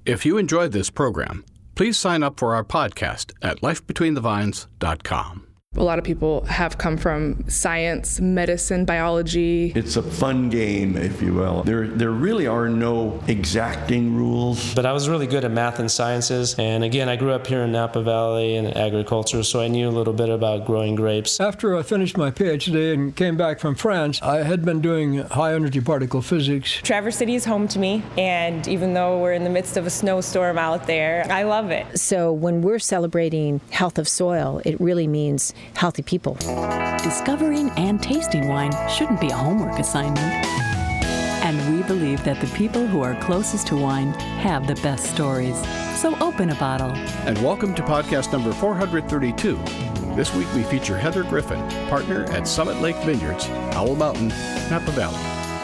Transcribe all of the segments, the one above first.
If you enjoyed this program, please sign up for our podcast at lifebetweenthevines.com. A lot of people have come from science, medicine, biology. It's a fun game, if you will. There really are no exacting rules. But I was really good at math and sciences. And again, I grew up here in Napa Valley in agriculture, so I knew a little bit about growing grapes. After I finished my PhD and came back from France, I had been doing high-energy particle physics. Traverse City is home to me, and even though we're in the midst of a snowstorm out there, I love it. So when we're celebrating health of soil, it really means healthy people. Discovering and tasting wine shouldn't be a homework assignment. And we believe that the people who are closest to wine have the best stories. So open a bottle. And welcome to podcast number 432. This week we feature Heather Griffin, partner at Summit Lake Vineyards, Howell Mountain, Napa Valley.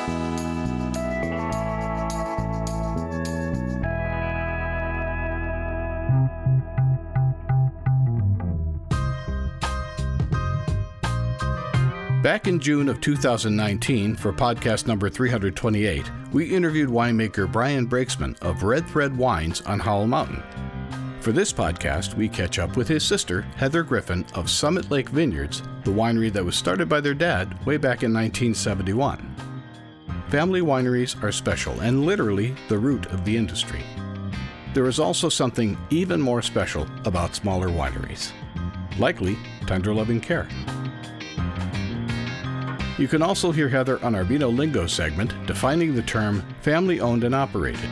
Back in June of 2019, for podcast number 328, we interviewed winemaker Brian Breaksman of Red Thread Wines on Howell Mountain. For this podcast, we catch up with his sister, Heather Griffin of Summit Lake Vineyards, the winery that was started by their dad way back in 1971. Family wineries are special and literally the root of the industry. There is also something even more special about smaller wineries. Likely, tender loving care. You can also hear Heather on our Vino Lingo segment, defining the term family-owned and operated.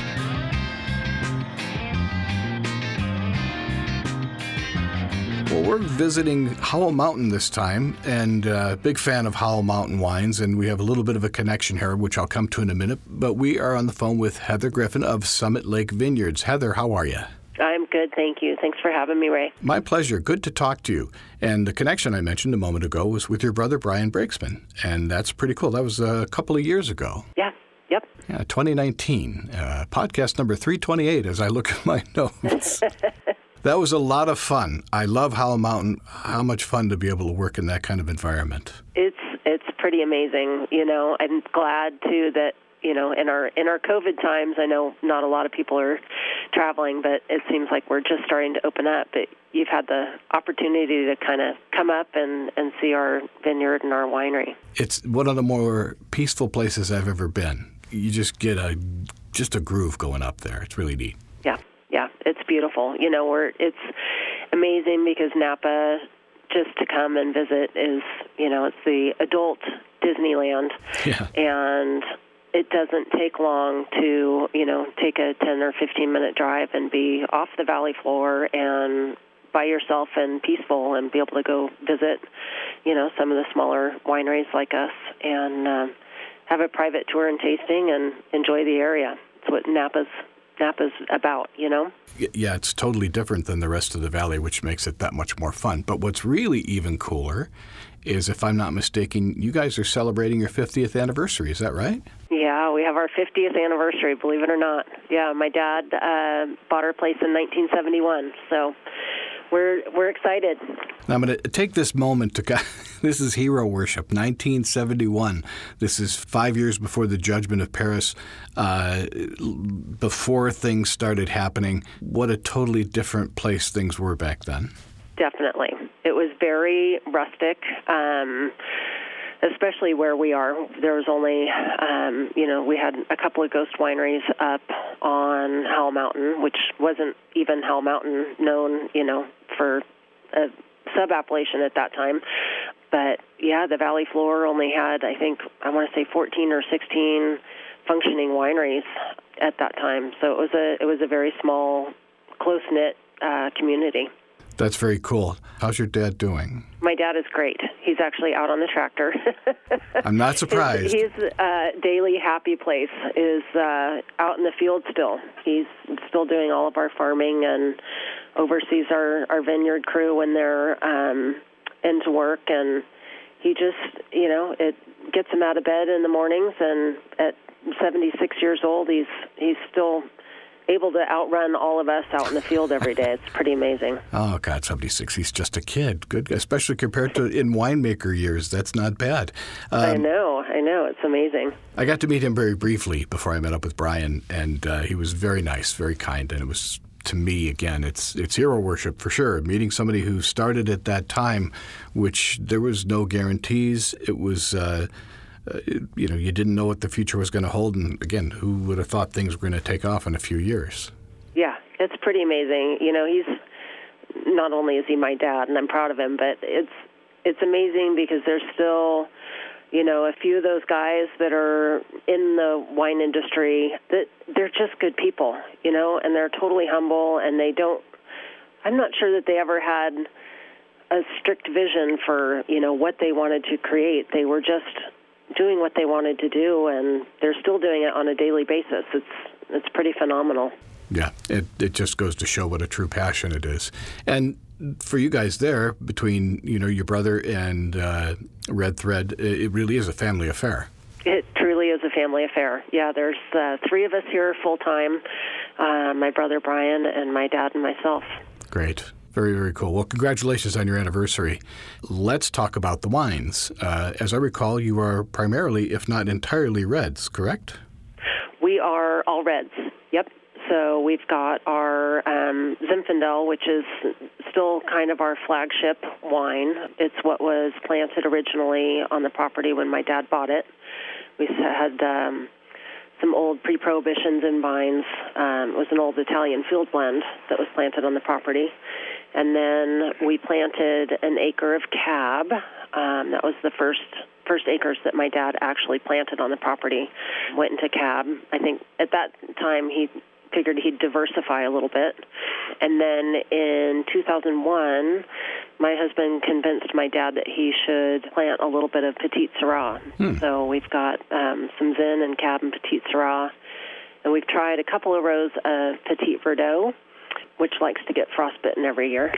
Well, we're visiting Howell Mountain this time, and big fan of Howell Mountain wines, and we have a little bit of a connection here, which I'll come to in a minute. But we are on the phone with Heather Griffin of Summit Lake Vineyards. Heather, how are you? I'm good, thank you. Thanks for having me, Ray. My pleasure. Good to talk to you. And the connection I mentioned a moment ago was with your brother, Brian Breaksman, and that's pretty cool. That was a couple of years ago. Yeah, yep. Yeah, 2019. Podcast number 328 as I look at my notes. That was a lot of fun. I love Howell Mountain. How much fun to be able to work in that kind of environment. It's pretty amazing. You know, I'm glad, too, that in our COVID times, I know not a lot of people are traveling, but it seems like we're just starting to open up. But you've had the opportunity to kind of come up and see our vineyard and our winery. It's one of the more peaceful places I've ever been. You just get a groove going up there. It's really neat. Yeah, it's beautiful. It's amazing because Napa, just to come and visit is, it's the adult Disneyland. Yeah. And it doesn't take long to, take a 10 or 15-minute drive and be off the valley floor and by yourself and peaceful and be able to go visit, some of the smaller wineries like us and have a private tour and tasting and enjoy the area. It's what Napa's about, Yeah, it's totally different than the rest of the valley, which makes it that much more fun. But what's really even cooler is, if I'm not mistaken, you guys are celebrating your 50th anniversary. Is that right? Yeah, we have our 50th anniversary, believe it or not. Yeah, my dad bought our place in 1971, so we're excited. Now I'm going to take this moment to this is hero worship, 1971. This is 5 years before the Judgment of Paris, before things started happening. What a totally different place things were back then. Definitely. It was very rustic, especially where we are. There was only, we had a couple of ghost wineries up on Howell Mountain, which wasn't even Howell Mountain known, for a sub-appellation at that time. But, yeah, the valley floor only had, I want to say 14 or 16 functioning wineries at that time. So it was a very small, close-knit community. That's very cool. How's your dad doing? My dad is great. He's actually out on the tractor. I'm not surprised. His daily happy place is out in the field still. He's still doing all of our farming and oversees our vineyard crew when they're into work. And he just, it gets him out of bed in the mornings. And at 76 years old, he's still able to outrun all of us out in the field every day. It's pretty amazing. Oh, God, 76. He's just a kid. Good, especially compared to in winemaker years. That's not bad. I know. It's amazing. I got to meet him very briefly before I met up with Brian, and he was very nice, very kind, and it was, to me, again, it's hero worship for sure. Meeting somebody who started at that time, which there was no guarantees. It was... you didn't know what the future was going to hold. And again, who would have thought things were going to take off in a few years? Yeah, it's pretty amazing. He's not only is he my dad, and I'm proud of him, but it's amazing because there's still, a few of those guys that are in the wine industry that they're just good people, and they're totally humble, and I'm not sure that they ever had a strict vision for, what they wanted to create. They were just doing what they wanted to do, and they're still doing it on a daily basis. It's pretty phenomenal. Yeah, it just goes to show what a true passion it is. And for you guys there, between your brother and Red Thread, it really is a family affair. It truly is a family affair. Yeah, there's 3 of us here full time. My brother Brian and my dad and myself. Great. Very, very cool. Well, congratulations on your anniversary. Let's talk about the wines. As I recall, you are primarily, if not entirely, reds, correct? We are all reds, yep. So we've got our Zinfandel, which is still kind of our flagship wine. It's what was planted originally on the property when my dad bought it. We had some old pre-Prohibition Zin vines. It was an old Italian field blend that was planted on the property. And then we planted an acre of Cab. That was the first acres that my dad actually planted on the property. Went into Cab. I think at that time he figured he'd diversify a little bit. And then in 2001, my husband convinced my dad that he should plant a little bit of Petite Syrah. So we've got some Zin and Cab and Petite Syrah. And we've tried a couple of rows of Petite Verdot, which likes to get frostbitten every year.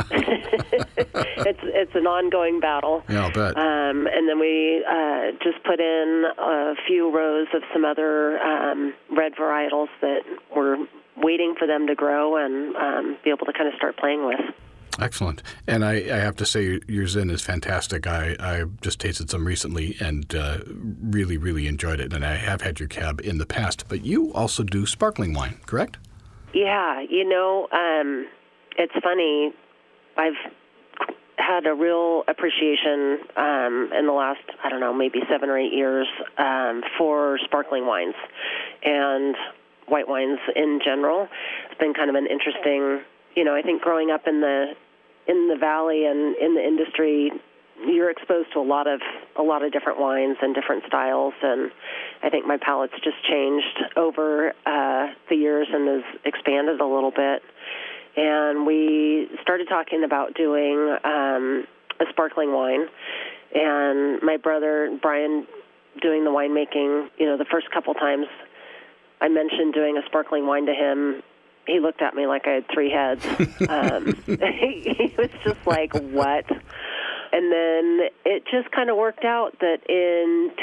It's an ongoing battle. Yeah, I'll bet. And then we just put in a few rows of some other red varietals that we're waiting for them to grow and be able to kind of start playing with. Excellent. And I have to say, your Zin is fantastic. I just tasted some recently and really, really enjoyed it. And I have had your Cab in the past. But you also do sparkling wine, correct? Yeah, it's funny. I've had a real appreciation in the last, maybe 7 or 8 years for sparkling wines and white wines in general. It's been kind of an interesting, I think growing up in the valley and in the industry, you're exposed to a lot of different wines and different styles, and I think my palate's just changed over the years and has expanded a little bit. And we started talking about doing a sparkling wine, and my brother Brian doing the winemaking. The first couple times I mentioned doing a sparkling wine to him, he looked at me like I had 3 heads. He was just like, what? And then it just kind of worked out that in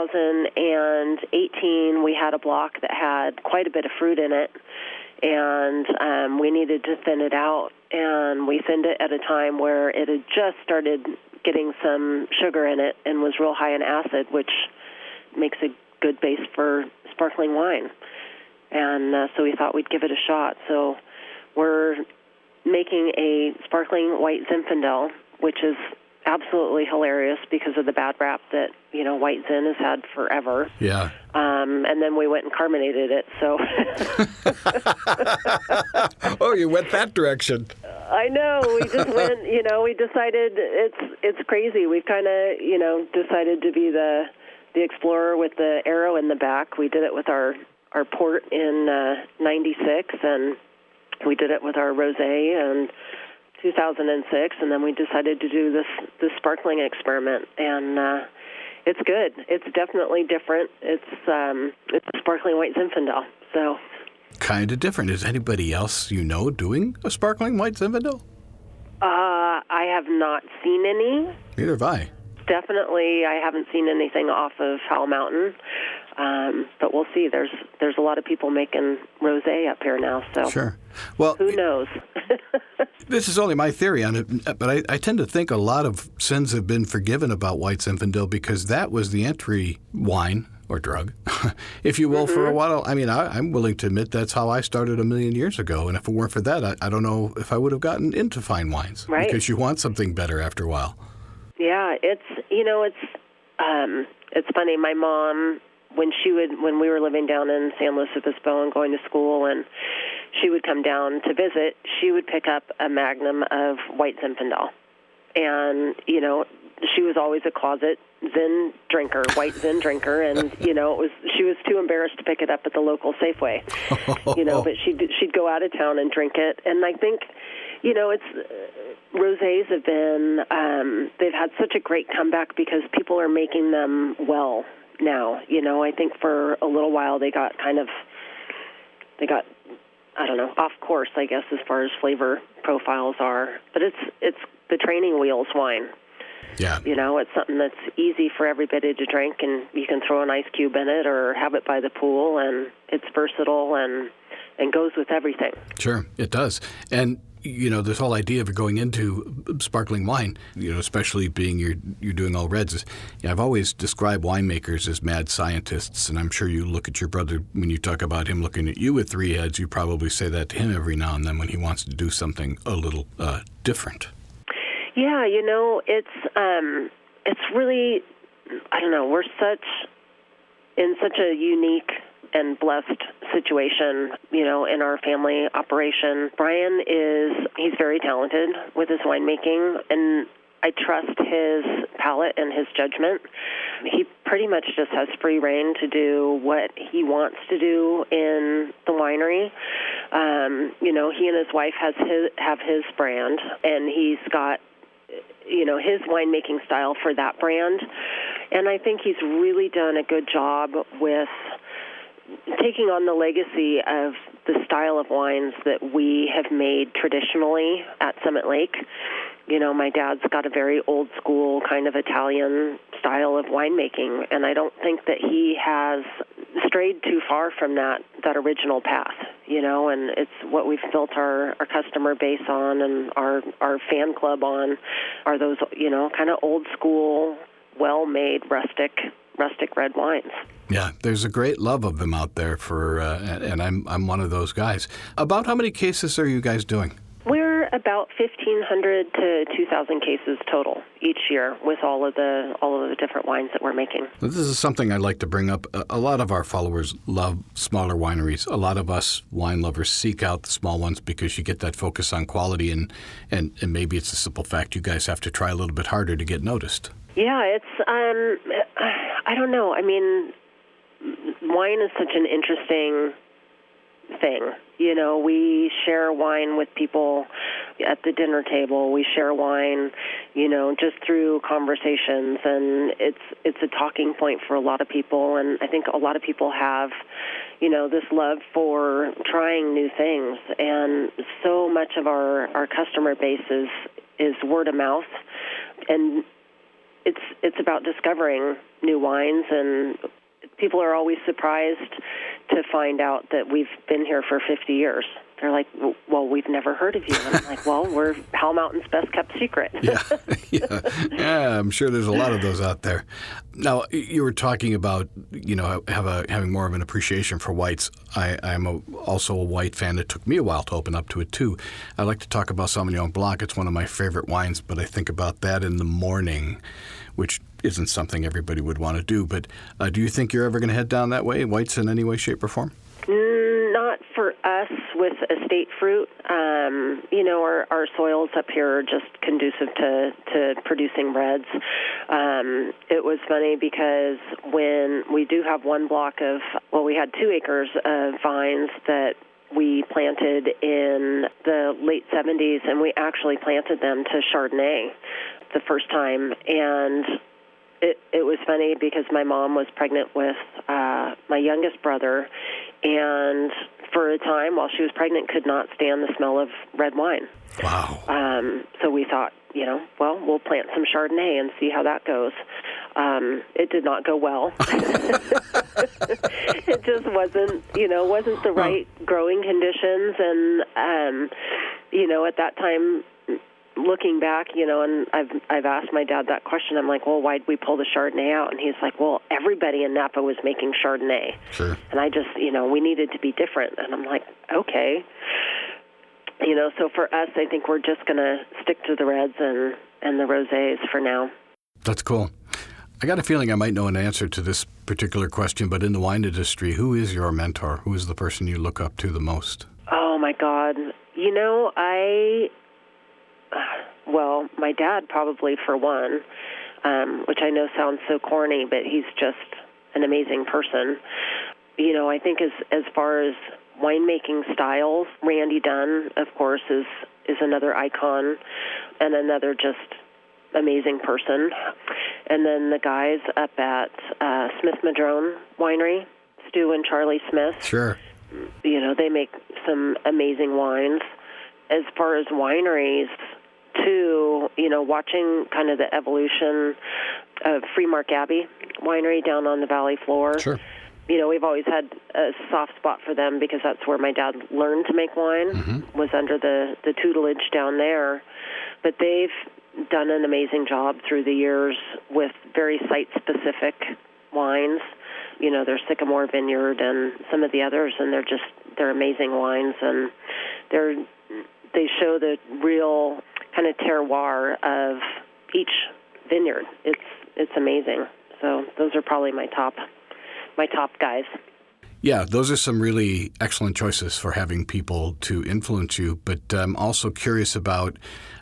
2018 we had a block that had quite a bit of fruit in it, and we needed to thin it out. And we thinned it at a time where it had just started getting some sugar in it and was real high in acid, which makes a good base for sparkling wine. And so we thought we'd give it a shot. So we're making a sparkling white Zinfandel, which is absolutely hilarious because of the bad rap that, white Zin has had forever. Yeah. And then we went and carbonated it, so. Oh, you went that direction. I know. We just went, we decided it's crazy. We've kind of, decided to be the explorer with the arrow in the back. We did it with our port in 96, and we did it with our rosé in 2006, and then we decided to do this sparkling experiment, and it's good. It's definitely different. It's a sparkling white Zinfandel. So kind of different. Is anybody else doing a sparkling white Zinfandel? I have not seen any. Neither have I. Definitely, I haven't seen anything off of Howell Mountain. But we'll see. There's a lot of people making rosé up here now, so sure. Well, who knows? This is only my theory on it, but I tend to think a lot of sins have been forgiven about White Zinfandel because that was the entry wine or drug, if you will, for a while. I mean, I'm willing to admit that's how I started a million years ago, and if it weren't for that, I don't know if I would have gotten into fine wines, right? Because you want something better after a while. Yeah, it's funny. My mom, when we were living down in San Luis Obispo and going to school, and she would come down to visit, she would pick up a magnum of White Zinfandel. And, she was always a closet Zin drinker, white Zin drinker, and, she was too embarrassed to pick it up at the local Safeway, but she'd go out of town and drink it. And I think, rosés have been, they've had such a great comeback because people are making them well now. I think for a little while they got I don't know, off course, I guess, as far as flavor profiles are. But it's the training wheels wine. Yeah. It's something that's easy for everybody to drink, and you can throw an ice cube in it or have it by the pool, and it's versatile and goes with everything. Sure, it does. And this whole idea of going into sparkling wine, especially being you're doing all reds. I've always described winemakers as mad scientists, and I'm sure you look at your brother when you talk about him looking at you with three heads. You probably say that to him every now and then when he wants to do something a little different. Yeah, it's really, I don't know. We're in such a unique and blessed situation, in our family operation. Brian he's very talented with his winemaking, and I trust his palate and his judgment. He pretty much just has free rein to do what he wants to do in the winery. He and his wife have his brand, and he's got his winemaking style for that brand. And I think he's really done a good job with taking on the legacy of the style of wines that we have made traditionally at Summit Lake. My dad's got a very old school kind of Italian style of winemaking, and I don't think that he has strayed too far from that original path, and it's what we've built our customer base on and our fan club on are those, kind of old school, well-made, rustic red wines. Yeah, there's a great love of them out there and I'm one of those guys. About how many cases are you guys doing? We're about 1,500 to 2,000 cases total each year with all of the different wines that we're making. This is something I'd like to bring up. A lot of our followers love smaller wineries. A lot of us wine lovers seek out the small ones because you get that focus on quality, and maybe it's a simple fact you guys have to try a little bit harder to get noticed. Yeah, it's I don't know. I mean, wine is such an interesting thing. We share wine with people at the dinner table. We share wine, just through conversations, and it's a talking point for a lot of people. And I think a lot of people have, this love for trying new things. And so much of our customer base is word of mouth, and it's about discovering new wines, and people are always surprised to find out that we've been here for 50 years. They're like, well, we've never heard of you. And I'm like, well, we're Howell Mountain's best kept secret. Yeah, I'm sure there's a lot of those out there. Now, you were talking about, having more of an appreciation for whites. I'm also a white fan. It took me a while to open up to it, too. I like to talk about Sauvignon Blanc. It's one of my favorite wines, but I think about that in the morning, which isn't something everybody would want to do. But do you think you're ever going to head down that way, whites in any way, shape, or form? Not for us with estate fruit. Our soils up here are just conducive to producing reds. It was funny because when we do have one block we had 2 acres of vines that we planted in the late 70s, and we actually planted them to Chardonnay the first time. And it was funny because my mom was pregnant with my youngest brother, and for a time while she was pregnant could not stand the smell of red wine. Wow. So we thought, we'll plant some Chardonnay and see how that goes. It did not go well. It just wasn't the right growing conditions. And, at that time, looking back, and I've asked my dad that question. I'm like, well, why'd we pull the Chardonnay out? And he's like, well, everybody in Napa was making Chardonnay. Sure. And I just, we needed to be different. And I'm like, okay. So for us, I think we're just going to stick to the reds and the rosés for now. That's cool. I got a feeling I might know an answer to this particular question, but in the wine industry, who is your mentor? Who is the person you look up to the most? Oh, my God. My dad probably for one, which I know sounds so corny, but he's just an amazing person. I think as far as winemaking styles, Randy Dunn, of course, is another icon and another just amazing person. And then the guys up at Smith Madrone Winery, Stu and Charlie Smith. Sure. They make some amazing wines. As far as wineries, too, watching kind of the evolution of Freemark Abbey Winery down on the valley floor. Sure. We've always had a soft spot for them because that's where my dad learned to make wine, was under the tutelage down there. But they've done an amazing job through the years with very site-specific wines. There's Sycamore Vineyard and some of the others, and they're amazing wines, and they show the real kind of terroir of each vineyard. It's amazing. So those are probably my top guys. Yeah, those are some really excellent choices for having people to influence you. But I'm also curious about,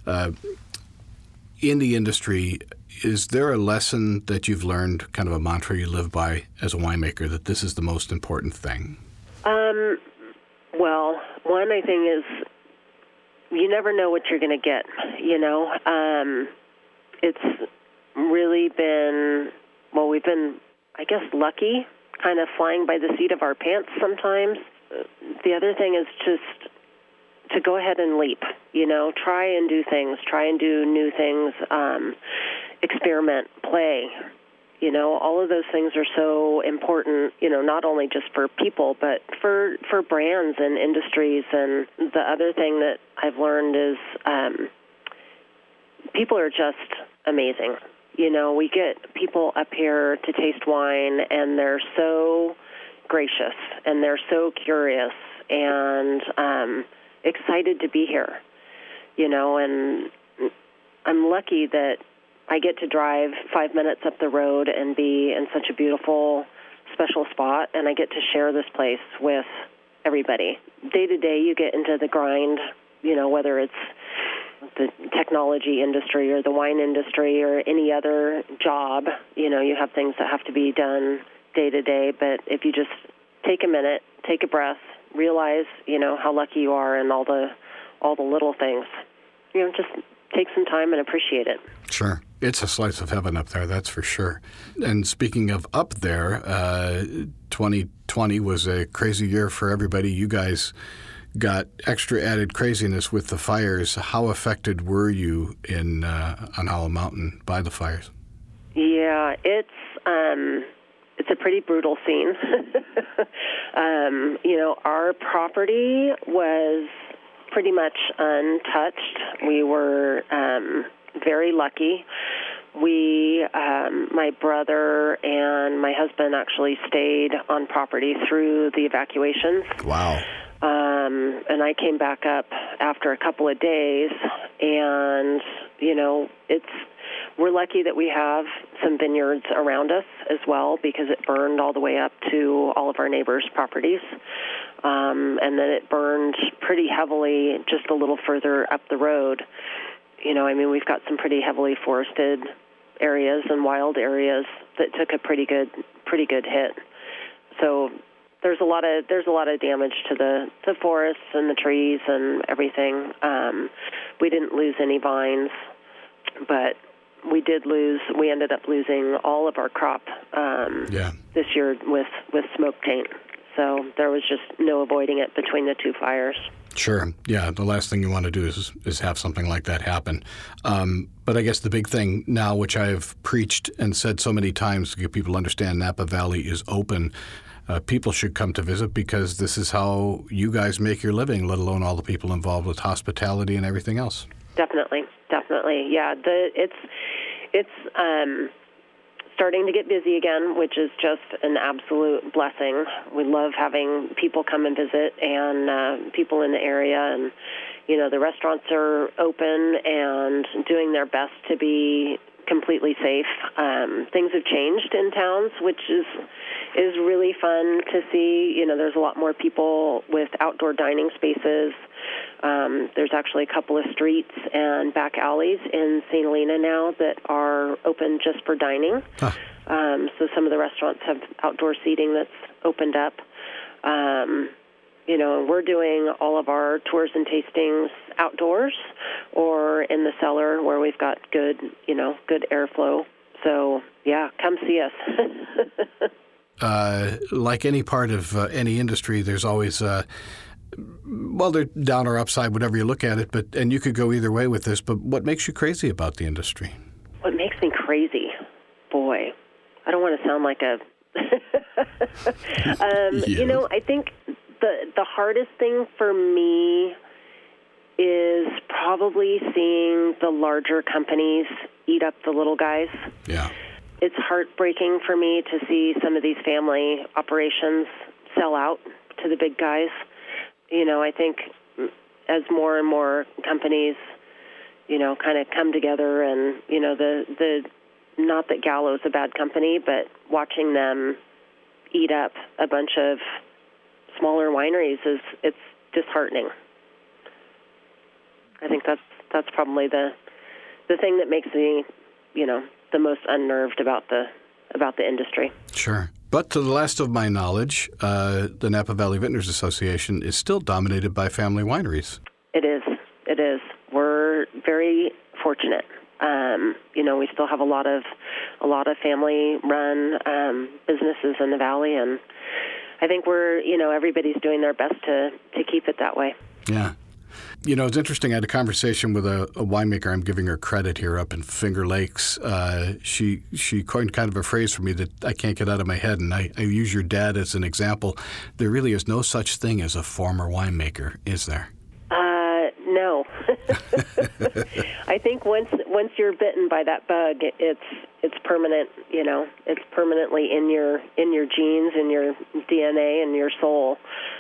in the industry, is there a lesson that you've learned, kind of a mantra you live by as a winemaker, that this is the most important thing? Well, one, I think, is you never know what you're going to get, It's really been, we've been, I guess, lucky, kind of flying by the seat of our pants sometimes. The other thing is just to go ahead and leap, try and do things, try and do new things, experiment, play. All of those things are so important, not only just for people, but for brands and industries. And the other thing that I've learned is people are just amazing. We get people up here to taste wine, and they're so gracious, and they're so curious, and excited to be here, and I'm lucky that I get to drive 5 minutes up the road and be in such a beautiful, special spot, and I get to share this place with everybody. Day to day, you get into the grind, whether it's the technology industry or the wine industry or any other job. You have things that have to be done day to day, but if you just take a minute, take a breath, realize, how lucky you are and all the little things, just take some time and appreciate it. Sure. It's a slice of heaven up there, that's for sure. And speaking of up there, 2020 was a crazy year for everybody. You guys got extra added craziness with the fires. How affected were you on Howell Mountain by the fires? Yeah, it's a pretty brutal scene. Our property was pretty much untouched. We were very lucky. We, my brother and my husband actually stayed on property through the evacuations. Wow. And I came back up after a couple of days, and, we're lucky that we have some vineyards around us as well, because it burned all the way up to all of our neighbors' properties. And then it burned pretty heavily just a little further up the road. We've got some pretty heavily forested areas and wild areas that took a pretty good hit. So there's a lot of damage to the forests and the trees and everything. We didn't lose any vines, but we ended up losing all of our crop this year with smoke taint. So there was just no avoiding it between the two fires. Sure. Yeah. The last thing you want to do is have something like that happen. But I guess the big thing now, which I've preached and said so many times to get people to understand, Napa Valley is open. People should come to visit because this is how you guys make your living, let alone all the people involved with hospitality and everything else. Definitely. Yeah. It's starting to get busy again, which is just an absolute blessing. We love having people come and visit and people in the area, and the restaurants are open and doing their best to be completely safe. Things have changed in towns, which is really fun to see. There's a lot more people with outdoor dining spaces. There's actually a couple of streets and back alleys in St. Helena now that are open just for dining. Huh. So some of the restaurants have outdoor seating that's opened up. And we're doing all of our tours and tastings outdoors or in the cellar where we've got good airflow. So, yeah, come see us. Like any part of any industry, there's always, they're down or upside, whatever you look at it, and you could go either way with this, but what makes you crazy about the industry? What makes me crazy? Boy, I don't want to sound like a... Yeah. I think the hardest thing for me is probably seeing the larger companies eat up the little guys. Yeah. It's heartbreaking for me to see some of these family operations sell out to the big guys. I think as more and more companies, kind of come together and, the not that Gallo's a bad company, but watching them eat up a bunch of smaller wineries it's disheartening. I think that's probably the thing that makes me, the most unnerved about the industry. Sure. But to the last of my knowledge, the Napa Valley Vintners Association is still dominated by family wineries. It is. We're very fortunate. We still have a lot of family-run businesses in the valley, and I think everybody's doing their best to keep it that way. Yeah. It's interesting. I had a conversation with a winemaker. I'm giving her credit here up in Finger Lakes. She coined kind of a phrase for me that I can't get out of my head, and I use your dad as an example. There really is no such thing as a former winemaker, is there? No. I think once you're bitten by that bug, it's permanent. It's permanently in your genes, in your DNA, and your soul.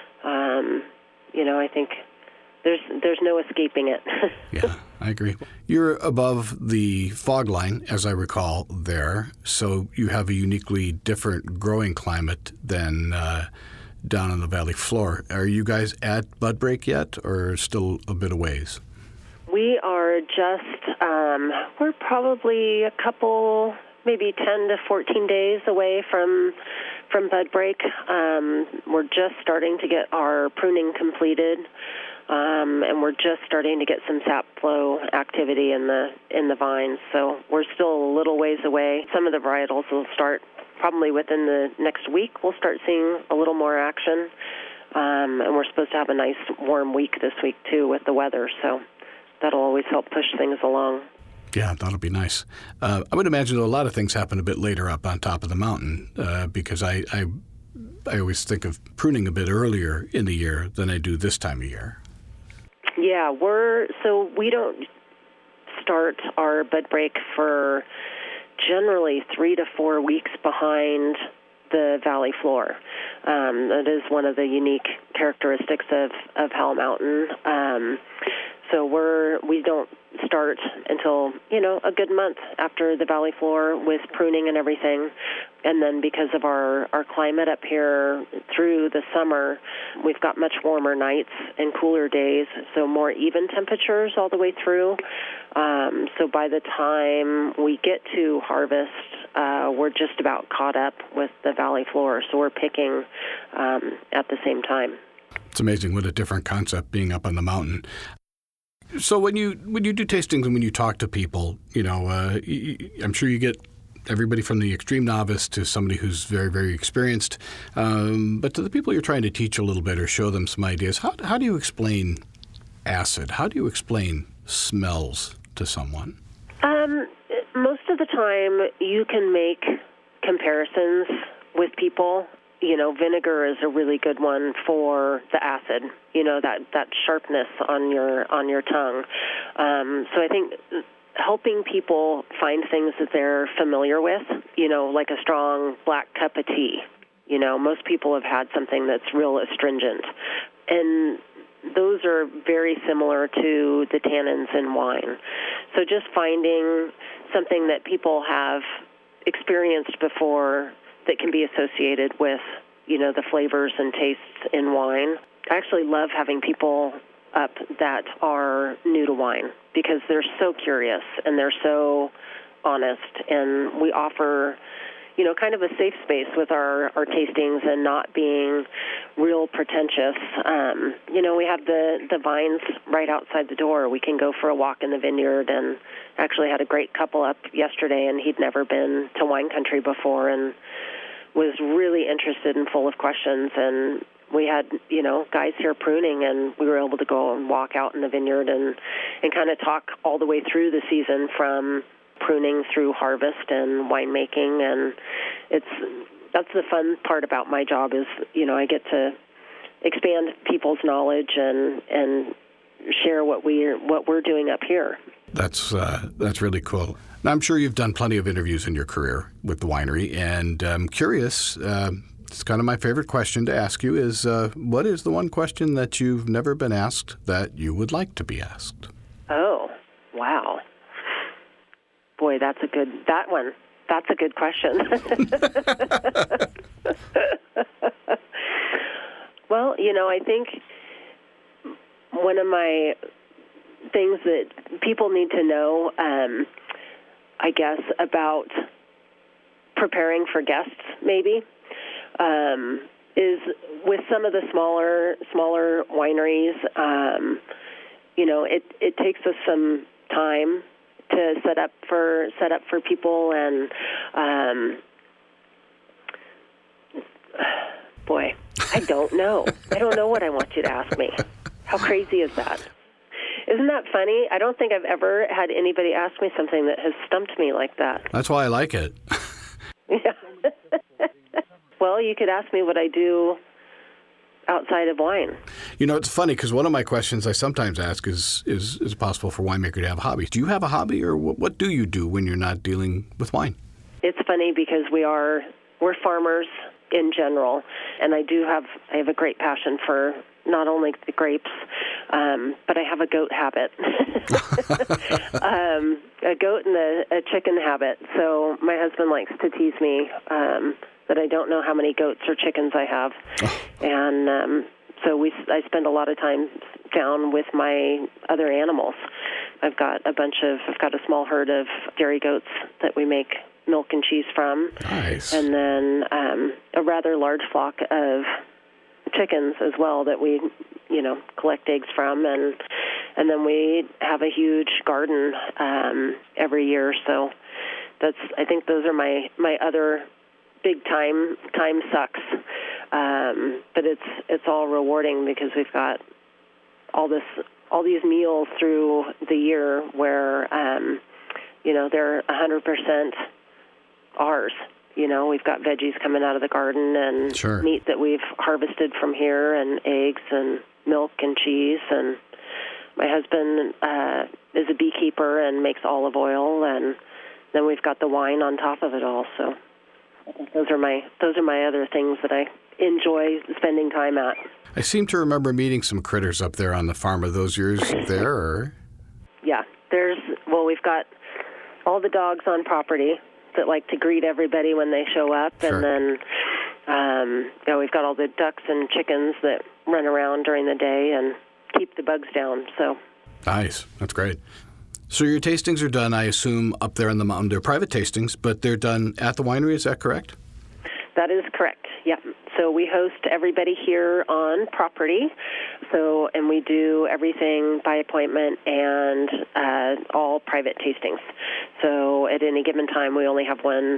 I think there's no escaping it. Yeah, I agree. You're above the fog line, as I recall, there, so you have a uniquely different growing climate than down on the valley floor. Are you guys at bud break yet, or still a bit of ways? We are just, we're probably a couple, maybe 10 to 14 days away from bud break. We're just starting to get our pruning completed, and we're just starting to get some sap flow activity in the vines. So we're still a little ways away. Some of the varietals will start probably within the next week. We'll start seeing a little more action, and we're supposed to have a nice warm week this week too with the weather. So that'll always help push things along. Yeah, that'll be nice. I would imagine a lot of things happen a bit later up on top of the mountain because I always think of pruning a bit earlier in the year than I do this time of year. Yeah, we don't start our bud break for generally 3 to 4 weeks behind the valley floor. That is one of the unique characteristics of Howell Mountain. So we don't start until, a good month after the valley floor with pruning and everything. And then because of our climate up here through the summer, we've got much warmer nights and cooler days, so more even temperatures all the way through. So by the time we get to harvest, we're just about caught up with the valley floor. So we're picking at the same time. It's amazing what a different concept being up on the mountain. So when you do tastings and when you talk to people, I'm sure you get everybody from the extreme novice to somebody who's very, very experienced. But to the people you're trying to teach a little bit or show them some ideas, how do you explain acid? How do you explain smells to someone? Most of the time, you can make comparisons with people. Vinegar is a really good one for the acid. That sharpness on your tongue. So I think helping people find things that they're familiar with, like a strong black cup of tea. Most people have had something that's real astringent, and those are very similar to the tannins in wine. So just finding something that people have experienced before that can be associated with, the flavors and tastes in wine. I actually love having people up that are new to wine because they're so curious and they're so honest, and we offer kind of a safe space with our tastings and not being real pretentious. We have the vines right outside the door. We can go for a walk in the vineyard, and actually had a great couple up yesterday, and he'd never been to wine country before and was really interested and full of questions. And we had, guys here pruning, and we were able to go and walk out in the vineyard and kind of talk all the way through the season from pruning through harvest and winemaking. And that's the fun part about my job is, I get to expand people's knowledge and share what we're doing up here. That's really cool. Now, I'm sure you've done plenty of interviews in your career with the winery, and I'm curious, it's kind of my favorite question to ask you is, what is the one question that you've never been asked that you would like to be asked? Oh, wow. Boy, that's a good question. Well, I think one of my things that people need to know, I guess, about preparing for guests, maybe, is with some of the smaller wineries, it takes us some time to set up for people, and boy, I don't know what I want you to ask me. How crazy is that? Isn't that funny? I don't think I've ever had anybody ask me something that has stumped me like that. That's why I like it. Yeah. Well, you could ask me what I do outside of wine. It's funny because one of my questions I sometimes ask is it possible for a winemaker to have a hobby? Do you have a hobby, or what do you do when you're not dealing with wine? It's funny because we're farmers in general, and I have a great passion for not only the grapes, but I have a goat habit, a goat and a chicken habit. So my husband likes to tease me that I don't know how many goats or chickens I have, and so I spend a lot of time down with my other animals. I've got a small herd of dairy goats that we make milk and cheese from. Nice. And then a rather large flock of chickens as well that we, collect eggs from, and then we have a huge garden every year. So I think those are my other big time sucks. But it's all rewarding because we've got all these meals through the year where they're 100% ours. We've got veggies coming out of the garden and Sure. meat that we've harvested from here, and eggs and milk and cheese. And my husband is a beekeeper and makes olive oil, and then we've got the wine on top of it all. So those are my other things that I enjoy spending time at. I seem to remember meeting some critters up there on the farm. Are those yours there? Or? Yeah, we've got all the dogs on property that like to greet everybody when they show up. Sure. And then we've got all the ducks and chickens that run around during the day and keep the bugs down. So Nice. That's great. So your tastings are done, I assume, up there on the mountain. They're private tastings, but they're done at the winery. Is that correct? That is correct, yeah. So we host everybody here on property. And we do everything by appointment and all private tastings. So at any given time, we only have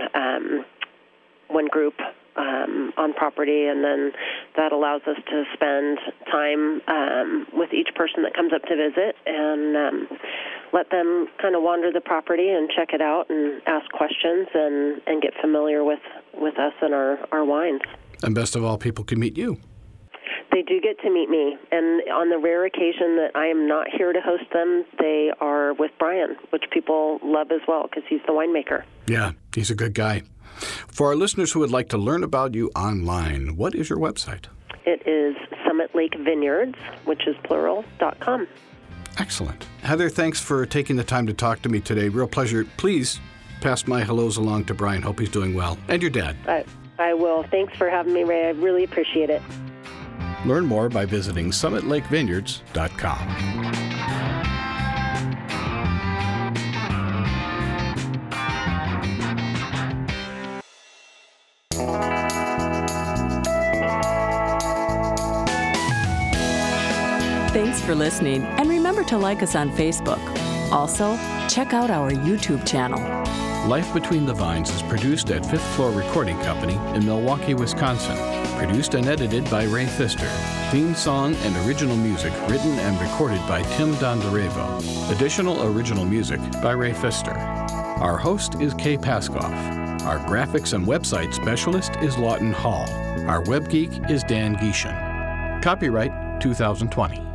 one group on property, and then that allows us to spend time with each person that comes up to visit and let them kind of wander the property and check it out and ask questions and get familiar with us and our wines. And best of all, people can meet you. They do get to meet me, and on the rare occasion that I am not here to host them, they are with Brian, which people love as well because he's the winemaker. Yeah, he's a good guy. For our listeners who would like to learn about you online, what is your website? It is Summit Lake Vineyards, which is plural.com. Excellent. Heather, thanks for taking the time to talk to me today. Real pleasure. Please pass my hellos along to Brian. Hope he's doing well. And your dad. I will. Thanks for having me, Ray. I really appreciate it. Learn more by visiting summitlakevineyards.com. Thanks for listening, and remember to like us on Facebook. Also, check out our YouTube channel. Life Between the Vines is produced at Fifth Floor Recording Company in Milwaukee, Wisconsin. Produced and edited by Ray Pfister. Theme song and original music written and recorded by Tim Dondarevo. Additional original music by Ray Pfister. Our host is Kay Paskoff. Our graphics and website specialist is Lawton Hall. Our web geek is Dan Gieshin. Copyright 2020.